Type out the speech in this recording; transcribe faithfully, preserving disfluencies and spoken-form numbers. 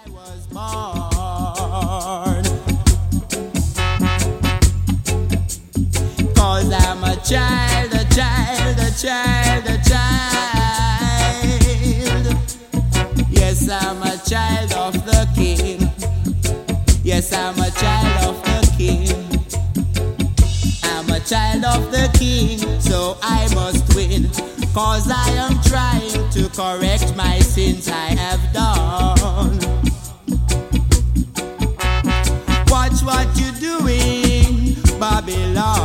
was born. Cause I'm a child, a child, a child, a child. Yes, I'm a child of the King. Yes, I'm a child of the King. I'm a child of the King, so I must win. Cause I am trying to correct my sins I have done. Watch what you're doing, Babylon.